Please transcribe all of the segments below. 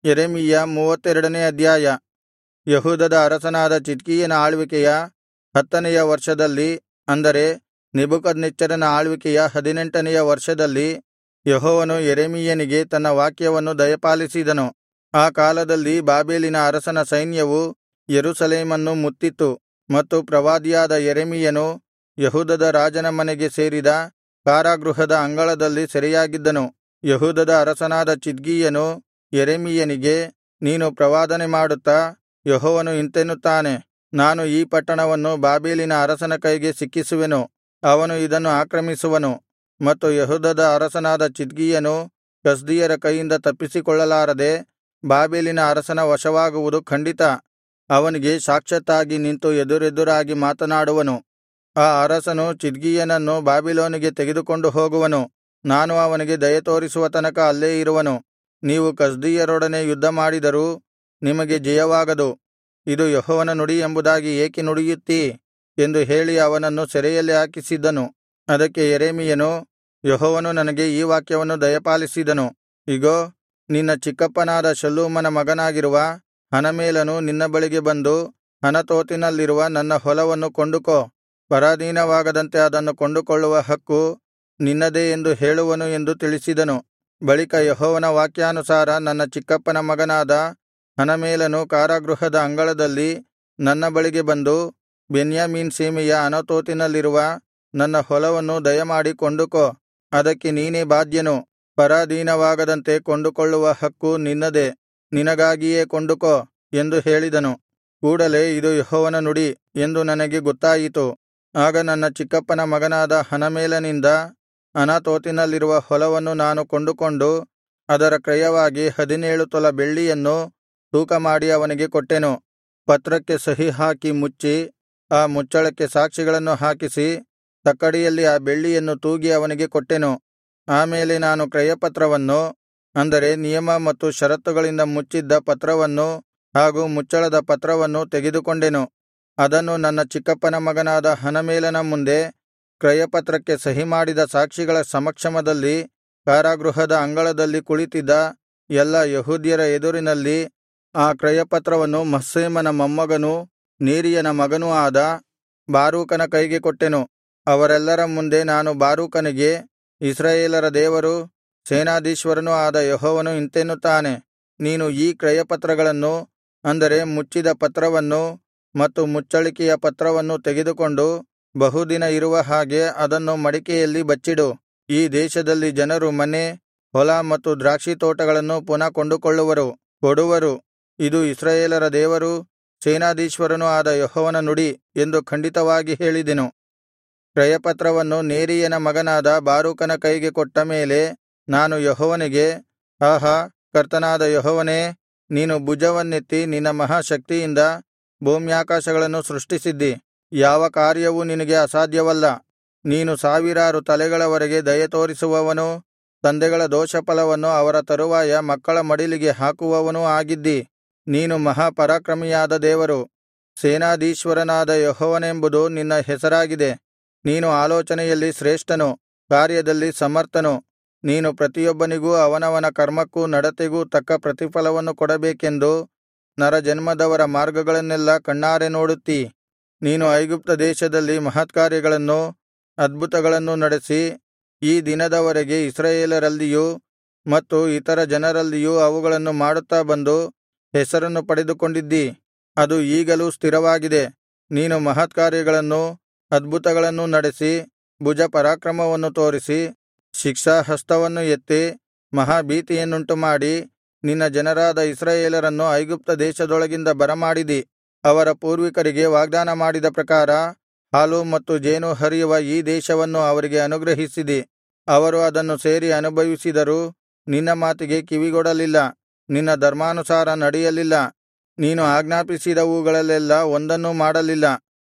ಯೆರೆಮೀಯ 32ನೇ ಅಧ್ಯಾಯ. ಯೆಹೂದದ ಅರಸನಾದ ಚಿದ್ಕೀಯನ ಆಳ್ವಿಕೆಯ 10ನೆಯ ವರ್ಷದಲ್ಲಿ, ಅಂದರೆ ನೆಬೂಕದ್ನೆಚ್ಚರನ ಆಳ್ವಿಕೆಯ 18ನೆಯ ವರ್ಷದಲ್ಲಿ, ಯೆಹೋವನು ಯೆರೆಮೀಯನಿಗೆ ತನ್ನ ವಾಕ್ಯವನ್ನು ದಯಪಾಲಿಸಿದನು. ಆ ಕಾಲದಲ್ಲಿ ಬಾಬೆಲಿನ ಅರಸನ ಸೈನ್ಯವು ಯೆರೂಸಲೇಮನ್ನು ಮುತ್ತಿತು, ಮತ್ತು ಪ್ರವಾದಿಯಾದ ಯೆರೆಮೀಯನು ಯೆಹೂದದ ರಾಜನ ಮನೆಗೆ ಸೇರಿದ ಕಾರಾಗೃಹದ ಅಂಗಳದಲ್ಲಿ ಸೆರೆಯಾಗಿದ್ದನು. ಯೆಹೂದದ ಅರಸನಾದ ಚಿದ್ಕೀಯನು ಯೆರೆಮೀಯನಿಗೆ, ನೀನು ಪ್ರವಾದನೆ ಮಾಡುತ್ತಾ, ಯೆಹೋವನು ಇಂತೆನ್ನುತ್ತಾನೆ, ನಾನು ಈ ಪಟ್ಟಣವನ್ನು ಬಾಬೆಲಿನ ಅರಸನ ಕೈಗೆ ಸಿಕ್ಕಿಸುವೆನು, ಅವನು ಇದನ್ನು ಆಕ್ರಮಿಸುವನು, ಮತ್ತು ಯೆಹೂದದ ಅರಸನಾದ ಚಿದ್ಕೀಯನು ಕಸ್ದೀಯರ ಕೈಯಿಂದ ತಪ್ಪಿಸಿಕೊಳ್ಳಲಾರದೆ ಬಾಬೆಲಿನ ಅರಸನ ವಶವಾಗುವುದು ಖಂಡಿತ. ಅವನಿಗೆ ಸಾಕ್ಷಾತ್ತಾಗಿ ನಿಂತು ಎದುರೆದುರಾಗಿ ಮಾತನಾಡುವನು. ಆ ಅರಸನು ಚಿದ್ಕೀಯನನ್ನು ಬಾಬಿಲೋನಿಗೆ ತೆಗೆದುಕೊಂಡು ಹೋಗುವನು, ನಾನು ಅವನಿಗೆ ದಯೆತೋರಿಸುವ ತನಕ ಅಲ್ಲೇ ಇರುವನು. ನೀವು ಕಸ್ದೀಯರೊಡನೆ ಯುದ್ಧಮಾಡಿದರೂ ನಿಮಗೆ ಜಯವಾಗದು, ಇದು ಯೆಹೋವನ ನುಡಿ ಎಂಬುದಾಗಿ ಏಕೆ ನುಡಿಯುತ್ತೀ ಎಂದು ಹೇಳಿ ಅವನನ್ನು ಸೆರೆಯಲ್ಲಿ ಹಾಕಿಸಿದ್ದನು. ಅದಕ್ಕೆ ಯೆರೆಮೀಯನು, ಯೆಹೋವನು ನನಗೆ ಈ ವಾಕ್ಯವನ್ನು ದಯಪಾಲಿಸಿದನು, ಇಗೋ, ನಿನ್ನ ಚಿಕ್ಕಪ್ಪನಾದ ಶಲ್ಲೂಮನ ಮಗನಾಗಿರುವ ಹನಮೇಲನು ನಿನ್ನ ಬಳಿಗೆ ಬಂದು, ಅನತೋತಿನಲ್ಲಿರುವ ನನ್ನ ಹೊಲವನ್ನು ಕೊಂಡುಕೋ, ಪರಾಧೀನವಾಗದಂತೆ ಅದನ್ನು ಕೊಂಡುಕೊಳ್ಳುವ ಹಕ್ಕು ನಿನ್ನದೇ ಎಂದು ಹೇಳುವನು ಎಂದು ತಿಳಿಸಿದನು. ಬಳಿಕ ಯೆಹೋವನ ವಾಕ್ಯಾನುಸಾರ ನನ್ನ ಚಿಕ್ಕಪ್ಪನ ಮಗನಾದ ಹನಮೇಲನು ಕಾರಾಗೃಹದ ಅಂಗಳದಲ್ಲಿ ನನ್ನ ಬಳಿಗೆ ಬಂದು, ಬೆನ್ಯಾಮೀನ್ ಸೀಮೆಯ ಅನತೋತಿನಲ್ಲಿರುವ ನನ್ನ ಹೊಲವನ್ನು ದಯಮಾಡಿ ಕೊಂಡುಕೋ, ಅದಕ್ಕೆ ನೀನೇ ಬಾಧ್ಯನು, ಪರಾಧೀನವಾಗದಂತೆ ಕೊಂಡುಕೊಳ್ಳುವ ಹಕ್ಕು ನಿನ್ನದೇ, ನಿನಗಾಗಿಯೇ ಕೊಂಡುಕೋ ಎಂದು ಹೇಳಿದನು. ಕೂಡಲೆ ಇದು ಯೆಹೋವನ ನುಡಿ ಎಂದು ನನಗೆ ಗೊತ್ತಾಯಿತು. ಆಗ ನನ್ನ ಚಿಕ್ಕಪ್ಪನ ಮಗನಾದ ಹನಮೇಲನಿಂದ ಅನಾತೋತಿನಲ್ಲಿರುವ ಹೊಲವನ್ನು ನಾನು ಕೊಂಡುಕೊಂಡು ಅದರ ಕ್ರಯವಾಗಿ 17 ತೊಲಾ ಬೆಳ್ಳಿಯನ್ನು ತೂಕಮಾಡಿ ಅವನಿಗೆ ಕೊಟ್ಟೆನು. ಪತ್ರಕ್ಕೆ ಸಹಿ ಹಾಕಿ ಮುಚ್ಚಿ, ಆ ಮುಚ್ಚಳಕ್ಕೆ ಸಾಕ್ಷಿಗಳನ್ನು ಹಾಕಿಸಿ, ತಕ್ಕಡಿಯಲ್ಲಿ ಆ ಬೆಳ್ಳಿಯನ್ನು ತೂಗಿ ಅವನಿಗೆ ಕೊಟ್ಟೆನು. ಆಮೇಲೆ ನಾನು ಕ್ರಯಪತ್ರವನ್ನು, ಅಂದರೆ ನಿಯಮ ಮತ್ತು ಷರತ್ತುಗಳಿಂದ ಮುಚ್ಚಿದ್ದ ಪತ್ರವನ್ನು ಹಾಗೂ ಮುಚ್ಚಳದ ಪತ್ರವನ್ನು ತೆಗೆದುಕೊಂಡೆನು. ಅದನ್ನು ನನ್ನ ಚಿಕ್ಕಪ್ಪನ ಮಗನಾದ ಹನಮೇಲನ ಮುಂದೆ ಕ್ರಯಪತ್ರಕ್ಕೆ ಸಹಿಮಾಡಿದ ಸಾಕ್ಷಿಗಳ ಸಮಕ್ಷಮದಲ್ಲಿ ಕಾರಾಗೃಹದ ಅಂಗಳದಲ್ಲಿ ಕುಳಿತಿದ್ದ ಎಲ್ಲಾ ಯೆಹೂದ್ಯರ ಎದುರಿನಲ್ಲಿ ಆ ಕ್ರಯಪತ್ರವನ್ನು ಮಹ್ಸೇಮನ ಮೊಮ್ಮಗನೂ ನೇರೀಯನ ಮಗನೂ ಆದ ಬಾರೂಕನ ಕೈಗೆ ಕೊಟ್ಟೆನು. ಅವರೆಲ್ಲರ ಮುಂದೆ ನಾನು ಬಾರೂಕನಿಗೆ, ಇಸ್ರಾಯೇಲರ ದೇವರೂ ಸೇನಾಧೀಶ್ವರನೂ ಆದ ಯೆಹೋವನು ಇಂತೆನ್ನುತ್ತಾನೆ, ನೀನು ಈ ಕ್ರಯಪತ್ರಗಳನ್ನು, ಅಂದರೆ ಮುಚ್ಚಿದ ಪತ್ರವನ್ನು ಮತ್ತು ಮುಚ್ಚಳಿಕೆಯ ಪತ್ರವನ್ನು ತೆಗೆದುಕೊಂಡು ಬಹುದಿನ ಇರುವ ಹಾಗೆ ಅದನ್ನು ಮಡಿಕೆಯಲ್ಲಿ ಬಚ್ಚಿಡು. ಈ ದೇಶದಲ್ಲಿ ಜನರು ಮನೆ, ಹೊಲ ಮತ್ತು ದ್ರಾಕ್ಷಿತೋಟಗಳನ್ನು ಪುನಃ ಕೊಂಡುಕೊಳ್ಳುವರು, ಕೊಡುವರು. ಇದು ಇಸ್ರಾಯೇಲರ ದೇವರೂ ಸೇನಾಧೀಶ್ವರನೂ ಆದ ಯೆಹೋವನ ನುಡಿ ಎಂದು ಖಂಡಿತವಾಗಿ ಹೇಳಿದೆನು. ಕ್ರಯಪತ್ರವನ್ನು ನೇರೀಯನ ಮಗನಾದ ಬಾರೂಕನ ಕೈಗೆ ಕೊಟ್ಟ ಮೇಲೆ ನಾನು ಯೆಹೋವನಿಗೆ, ಆಹಾ, ಕರ್ತನಾದ ಯೆಹೋವನೇ, ನೀನು ಭುಜವನ್ನೆತ್ತಿ ನಿನ್ನ ಮಹಾಶಕ್ತಿಯಿಂದ ಭೂಮ್ಯಾಕಾಶಗಳನ್ನು ಸೃಷ್ಟಿಸಿದ್ದಿ. ಯಾವ ಕಾರ್ಯವೂ ನಿನಗೆ ಅಸಾಧ್ಯವಲ್ಲ. ನೀನು ಸಾವಿರಾರು ತಲೆಗಳವರೆಗೆ ದಯೆತೋರಿಸುವವನೂ, ತಂದೆಗಳ ದೋಷಫಲವನ್ನು ಅವರ ತರುವಾಯ ಮಕ್ಕಳ ಮಡಿಲಿಗೆ ಹಾಕುವವನೂ ಆಗಿದ್ದಿ. ನೀನು ಮಹಾಪರಾಕ್ರಮಿಯಾದ ದೇವರು, ಸೇನಾಧೀಶ್ವರನಾದ ಯೆಹೋವನೆಂಬುದು ನಿನ್ನ ಹೆಸರಾಗಿದೆ. ನೀನು ಆಲೋಚನೆಯಲ್ಲಿ ಶ್ರೇಷ್ಠನು, ಕಾರ್ಯದಲ್ಲಿ ಸಮರ್ಥನು. ನೀನು ಪ್ರತಿಯೊಬ್ಬನಿಗೂ ಅವನವನ ಕರ್ಮಕ್ಕೂ ನಡತೆಗೂ ತಕ್ಕ ಪ್ರತಿಫಲವನ್ನು ಕೊಡಬೇಕೆಂದು ನರಜನ್ಮದವರ ಮಾರ್ಗಗಳನ್ನೆಲ್ಲಾ ಕಣ್ಣಾರೆ ನೋಡುತ್ತೀ. ನೀನು ಐಗುಪ್ತ ದೇಶದಲ್ಲಿ ಮಹತ್ಕಾರ್ಯಗಳನ್ನೂ ಅದ್ಭುತಗಳನ್ನೂ ನಡೆಸಿ, ಈ ದಿನದವರೆಗೆ ಇಸ್ರಾಯೇಲರಲ್ಲಿಯೂ ಮತ್ತು ಇತರ ಜನರಲ್ಲಿಯೂ ಅವುಗಳನ್ನು ಮಾಡುತ್ತಾ ಬಂದು ಹೆಸರನ್ನು ಪಡೆದುಕೊಂಡಿದ್ದಿ. ಅದು ಈಗಲೂ ಸ್ಥಿರವಾಗಿದೆ. ನೀನು ಮಹತ್ಕಾರ್ಯಗಳನ್ನೂ ಅದ್ಭುತಗಳನ್ನೂ ನಡೆಸಿ, ಭುಜ ಪರಾಕ್ರಮವನ್ನು ತೋರಿಸಿ, ಶಿಕ್ಷಾಹಸ್ತವನ್ನು ಎತ್ತಿ ಮಹಾಭೀತಿಯನ್ನುಂಟುಮಾಡಿ, ನಿನ್ನ ಜನರಾದ ಇಸ್ರಾಯೇಲರನ್ನು ಐಗುಪ್ತ ದೇಶದೊಳಗಿಂದ ಬರಮಾಡಿದಿ. ಅವರ ಪೂರ್ವಿಕರಿಗೆ ವಾಗ್ದಾನ ಮಾಡಿದ ಪ್ರಕಾರ ಹಾಲು ಮತ್ತು ಜೇನು ಹರಿಯುವ ಈ ದೇಶವನ್ನು ಅವರಿಗೆ ಅನುಗ್ರಹಿಸಿದಿ. ಅವರು ಅದನ್ನು ಸೇರಿ ಅನುಭವಿಸಿದರೂ ನಿನ್ನ ಮಾತಿಗೆ ಕಿವಿಗೊಡಲಿಲ್ಲ, ನಿನ್ನ ಧರ್ಮಾನುಸಾರ ನಡೆಯಲಿಲ್ಲ. ನೀನು ಆಜ್ಞಾಪಿಸಿದವುಗಳಲ್ಲೆಲ್ಲಾ ಒಂದನ್ನೂ ಮಾಡಲಿಲ್ಲ.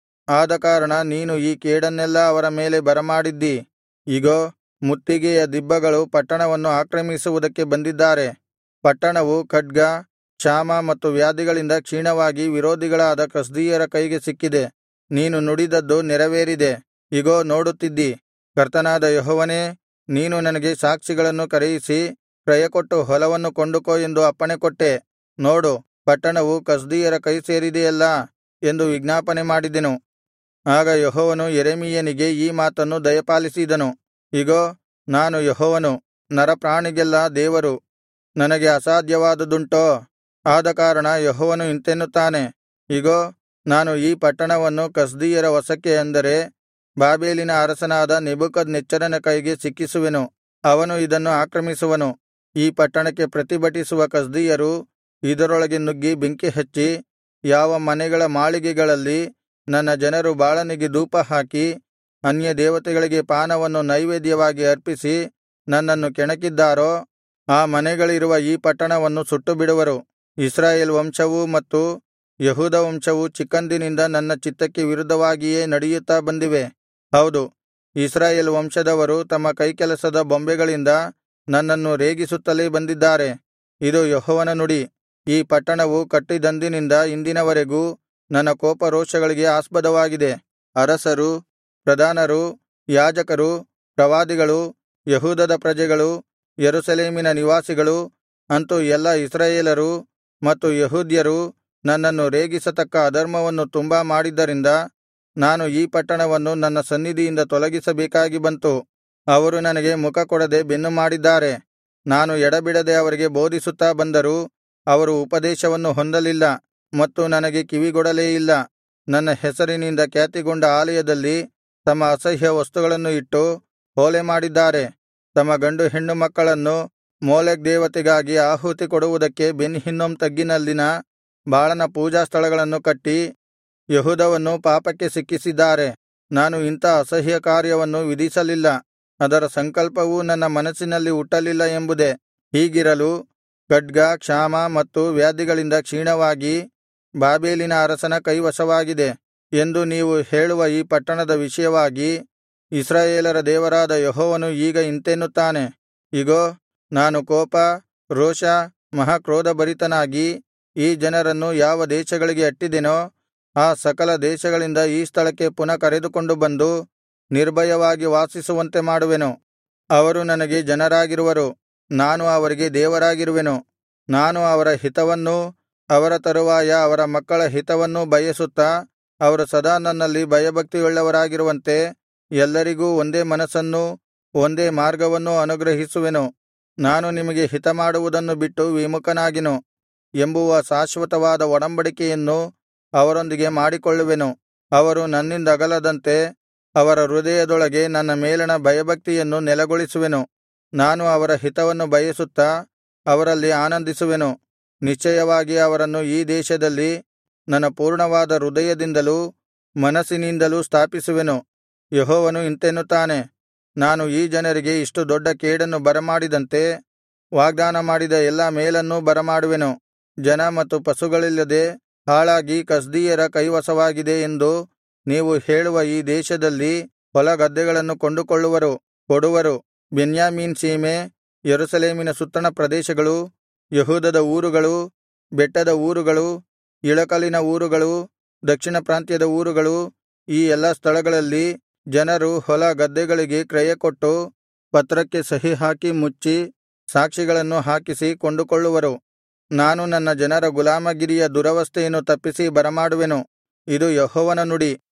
ಆದಕಾರಣ ನೀನು ಈ ಕೇಡನ್ನೆಲ್ಲಾ ಅವರ ಮೇಲೆ ಬರಮಾಡಿದ್ದಿ. ಇಗೋ, ಮುತ್ತಿಗೆಯ ದಿಬ್ಬಗಳು ಪಟ್ಟಣವನ್ನು ಆಕ್ರಮಿಸುವುದಕ್ಕೆ ಬಂದಿದ್ದಾರೆ. ಪಟ್ಟಣವು ಖಡ್ಗ, ಕ್ಷಾಮ ಮತ್ತು ವ್ಯಾಧಿಗಳಿಂದ ಕ್ಷೀಣವಾಗಿ ವಿರೋಧಿಗಳಾದ ಕಸ್ದೀಯರ ಕೈಗೆ ಸಿಕ್ಕಿದೆ. ನೀನು ನುಡಿದದ್ದು ನೆರವೇರಿದೆ. ಇಗೋ, ನೋಡುತ್ತಿದ್ದಿ. ಕರ್ತನಾದ ಯೆಹೋವನೇ, ನೀನು ನನಗೆ ಸಾಕ್ಷಿಗಳನ್ನು ಕರೆಯಿಸಿ ಕ್ರಯಕೊಟ್ಟು ಹೊಲವನ್ನು ಕೊಂಡುಕೋ ಎಂದು ಅಪ್ಪಣೆಕೊಟ್ಟೆ. ನೋಡು, ಪಟ್ಟಣವು ಕಸ್ದೀಯರ ಕೈ ಸೇರಿದೆಯಲ್ಲಾ ಎಂದು ವಿಜ್ಞಾಪನೆ ಮಾಡಿದೆನು. ಆಗ ಯೆಹೋವನು ಯೆರೆಮೀಯನಿಗೆ ಈ ಮಾತನ್ನು ದಯಪಾಲಿಸಿದನು. ಇಗೋ, ನಾನು ಯೆಹೋವನು, ನರಪ್ರಾಣಿಗೆಲ್ಲಾ ದೇವರು. ನನಗೆ ಅಸಾಧ್ಯವಾದುದುಂಟೋ? ಆದಕಾರಣ ಯೆಹೋವನು ಇಂತೆನ್ನುತ್ತಾನೆ, ಇಗೋ, ನಾನು ಈ ಪಟ್ಟಣವನ್ನು ಕಸ್ದೀಯರ ವಶಕ್ಕೆ, ಅಂದರೆ ಬಾಬೆಲಿನ ಅರಸನಾದ ನೆಬೂಕದ್ನೆಚ್ಚರನ ಕೈಗೆ ಸಿಕ್ಕಿಸುವೆನು. ಅವನು ಇದನ್ನು ಆಕ್ರಮಿಸುವನು. ಈ ಪಟ್ಟಣಕ್ಕೆ ಪ್ರತಿಭಟಿಸುವ ಕಸ್ದೀಯರು ಇದರೊಳಗೆ ನುಗ್ಗಿ ಬೆಂಕಿಹಚ್ಚಿ, ಯಾವ ಮನೆಗಳ ಮಾಳಿಗೆಗಳಲ್ಲಿ ನನ್ನ ಜನರು ಬಾಳನಿಗೆ ಧೂಪಹಾಕಿ ಅನ್ಯದೇವತೆಗಳಿಗೆ ಪಾನವನ್ನು ನೈವೇದ್ಯವಾಗಿ ಅರ್ಪಿಸಿ ನನ್ನನ್ನು ಕೆಣಕಿದ್ದಾರೋ ಆ ಮನೆಗಳಿರುವ ಈ ಪಟ್ಟಣವನ್ನು ಸುಟ್ಟುಬಿಡುವರು. ಇಸ್ರಾಯೇಲ್ ವಂಶವೂ ಮತ್ತು ಯೆಹೂದ ವಂಶವೂ ಚಿಕ್ಕಂದಿನಿಂದ ನನ್ನ ಚಿತ್ತಕ್ಕೆ ವಿರುದ್ಧವಾಗಿಯೇ ನಡೆಯುತ್ತಾ ಬಂದಿವೆ. ಹೌದು, ಇಸ್ರಾಯೇಲ್ ವಂಶದವರು ತಮ್ಮ ಕೈಕೆಲಸದ ಬೊಂಬೆಗಳಿಂದ ನನ್ನನ್ನು ರೇಗಿಸುತ್ತಲೇ ಬಂದಿದ್ದಾರೆ. ಇದು ಯೆಹೋವನ ನುಡಿ. ಈ ಪಟ್ಟಣವು ಕಟ್ಟಿದಂದಿನಿಂದ ಇಂದಿನವರೆಗೂ ನನ್ನ ಕೋಪರೋಷಗಳಿಗೆ ಆಸ್ಪದವಾಗಿದೆ. ಅರಸರು, ಪ್ರಧಾನರು, ಯಾಜಕರು, ಪ್ರವಾದಿಗಳು, ಯೆಹೂದದ ಪ್ರಜೆಗಳು, ಯೆರೂಸಲೇಮಿನ ನಿವಾಸಿಗಳು, ಅಂತು ಎಲ್ಲಾ ಇಸ್ರಾಯೇಲರು ಮತ್ತು ಯೆಹೂದ್ಯರು ನನ್ನನ್ನು ರೇಗಿಸತಕ್ಕ ಅಧರ್ಮವನ್ನು ತುಂಬಾ ಮಾಡಿದ್ದರಿಂದ ನಾನು ಈ ಪಟ್ಟಣವನ್ನು ನನ್ನ ಸನ್ನಿಧಿಯಿಂದ ತೊಲಗಿಸಬೇಕಾಗಿ ಬಂತು. ಅವರು ನನಗೆ ಮುಖಕೊಡದೆ ಬೆನ್ನು ಮಾಡಿದ್ದಾರೆ. ನಾನು ಎಡಬಿಡದೆ ಅವರಿಗೆ ಬೋಧಿಸುತ್ತಾ ಬಂದರೂ ಅವರು ಉಪದೇಶವನ್ನು ಹೊಂದಲಿಲ್ಲ ಮತ್ತು ನನಗೆ ಕಿವಿಗೊಡಲೇ ಇಲ್ಲ. ನನ್ನ ಹೆಸರಿನಿಂದ ಖ್ಯಾತಿಗೊಂಡ ಆಲಯದಲ್ಲಿ ತಮ್ಮ ಅಸಹ್ಯ ವಸ್ತುಗಳನ್ನು ಇಟ್ಟು ಹೊಲೆ ಮಾಡಿದ್ದಾರೆ. ತಮ್ಮ ಗಂಡು ಹೆಣ್ಣು ಮಕ್ಕಳನ್ನು ಮೋಲೆಕ್ ದೇವತೆಗಾಗಿ ಆಹುತಿ ಕೊಡುವುದಕ್ಕೆ ಬೆನ್ ಹಿನ್ನೋಮ್ ತಗ್ಗಿನಲ್ಲಿನ ಬಾಳನ ಪೂಜಾಸ್ಥಳಗಳನ್ನು ಕಟ್ಟಿ ಯೆಹೂದವನ್ನು ಪಾಪಕ್ಕೆ ಸಿಕ್ಕಿಸಿದ್ದಾರೆ. ನಾನು ಇಂಥ ಅಸಹ್ಯ ಕಾರ್ಯವನ್ನು ವಿಧಿಸಲಿಲ್ಲ, ಅದರ ಸಂಕಲ್ಪವೂ ನನ್ನ ಮನಸ್ಸಿನಲ್ಲಿ ಹುಟ್ಟಲಿಲ್ಲ ಎಂಬುದೇ. ಹೀಗಿರಲು ಖಡ್ಗ, ಕ್ಷಾಮ ಮತ್ತು ವ್ಯಾಧಿಗಳಿಂದ ಕ್ಷೀಣವಾಗಿ ಬಾಬೆಲಿನ ಅರಸನ ಕೈವಶವಾಗಿದೆ ಎಂದು ನೀವು ಹೇಳುವ ಈ ಪಟ್ಟಣದ ವಿಷಯವಾಗಿ ಇಸ್ರಾಯೇಲರ ದೇವರಾದ ಯೆಹೋವನು ಈಗ ಇಂತೆನ್ನುತ್ತಾನೆ, ಇಗೋ, ನಾನು ಕೋಪ, ರೋಷ, ಮಹಾಕ್ರೋಧಭರಿತನಾಗಿ ಈ ಜನರನ್ನು ಯಾವ ದೇಶಗಳಿಗೆ ಅಟ್ಟಿದೆನೋ ಆ ಸಕಲ ದೇಶಗಳಿಂದ ಈ ಸ್ಥಳಕ್ಕೆ ಪುನಃ ಕರೆದುಕೊಂಡು ಬಂದು ನಿರ್ಭಯವಾಗಿ ವಾಸಿಸುವಂತೆ ಮಾಡುವೆನು. ಅವರು ನನಗೆ ಜನರಾಗಿರುವರು, ನಾನು ಅವರಿಗೆ ದೇವರಾಗಿರುವೆನು. ನಾನು ಅವರ ಹಿತವನ್ನೂ ಅವರ ತರುವಾಯ ಅವರ ಮಕ್ಕಳ ಹಿತವನ್ನೂ ಬಯಸುತ್ತಾ ಅವರು ಸದಾ ನನ್ನಲ್ಲಿ ಭಯಭಕ್ತಿಯುಳ್ಳವರಾಗಿರುವಂತೆ ಎಲ್ಲರಿಗೂ ಒಂದೇ ಮನಸ್ಸನ್ನೂ ಒಂದೇ ಮಾರ್ಗವನ್ನೂ ಅನುಗ್ರಹಿಸುವೆನು. ನಾನು ನಿಮಗೆ ಹಿತಮಾಡುವುದನ್ನು ಬಿಟ್ಟು ವಿಮುಖನಾಗೆನು ಎಂಬುವ ಶಾಶ್ವತವಾದ ಒಡಂಬಡಿಕೆಯನ್ನು ಅವರೊಂದಿಗೆ ಮಾಡಿಕೊಳ್ಳುವೆನು. ಅವರು ನನ್ನಿಂದಗಲದಂತೆ ಅವರ ಹೃದಯದೊಳಗೆ ನನ್ನ ಮೇಲಣ ಭಯಭಕ್ತಿಯನ್ನು ನೆಲೆಗೊಳಿಸುವೆನು. ನಾನು ಅವರ ಹಿತವನ್ನು ಬಯಸುತ್ತಾ ಅವರಲ್ಲಿ ಆನಂದಿಸುವೆನು. ನಿಶ್ಚಯವಾಗಿ ಅವರನ್ನು ಈ ದೇಶದಲ್ಲಿ ನನ್ನ ಪೂರ್ಣವಾದ ಹೃದಯದಿಂದಲೂ ಮನಸ್ಸಿನಿಂದಲೂ ಸ್ಥಾಪಿಸುವೆನು. ಯೆಹೋವನು ಇಂತೆನ್ನುತ್ತಾನೆ, ನಾನು ಈ ಜನರಿಗೆ ಇಷ್ಟು ದೊಡ್ಡ ಕೇಡನ್ನು ಬರಮಾಡಿದಂತೆ ವಾಗ್ದಾನ ಮಾಡಿದ ಎಲ್ಲಾ ಮೇಲನ್ನೂ ಬರಮಾಡುವೆನು. ಜನ ಮತ್ತು ಪಶುಗಳಿಲ್ಲದೆ ಹಾಳಾಗಿ ಕಸ್ದೀಯರ ಕೈವಶವಾಗಿದೆ ಎಂದು ನೀವು ಹೇಳುವ ಈ ದೇಶದಲ್ಲಿ ಹೊಲಗದ್ದೆಗಳನ್ನು ಕೊಂಡುಕೊಳ್ಳುವರು, ಕೊಡುವರು. ಬೆನ್ಯಾಮೀನ್ ಸೀಮೆ, ಯೆರೂಸಲೇಮಿನ ಸುತ್ತಣ ಪ್ರದೇಶಗಳು, ಯೆಹೂದದ ಊರುಗಳು, ಬೆಟ್ಟದ ಊರುಗಳು, ಇಳಕಲಿನ ಊರುಗಳು, ದಕ್ಷಿಣ ಪ್ರಾಂತ್ಯದ ಊರುಗಳು, ಈ ಎಲ್ಲಾ ಸ್ಥಳಗಳಲ್ಲಿ ಜನರು ಹೊಲ ಗದ್ದೆಗಳಿಗೆ ಕ್ರಯಕೊಟ್ಟು ಪತ್ರಕ್ಕೆ ಸಹಿಹಾಕಿ ಮುಚ್ಚಿ ಸಾಕ್ಷಿಗಳನ್ನು ಹಾಕಿಸಿ ಕೊಂಡುಕೊಳ್ಳುವರು. ನಾನು ನನ್ನ ಜನರ ಗುಲಾಮಗಿರಿಯ ದುರವಸ್ಥೆಯನ್ನು ತಪ್ಪಿಸಿ ಬರಮಾಡುವೆನು. ಇದು ಯೆಹೋವನ ನುಡಿ.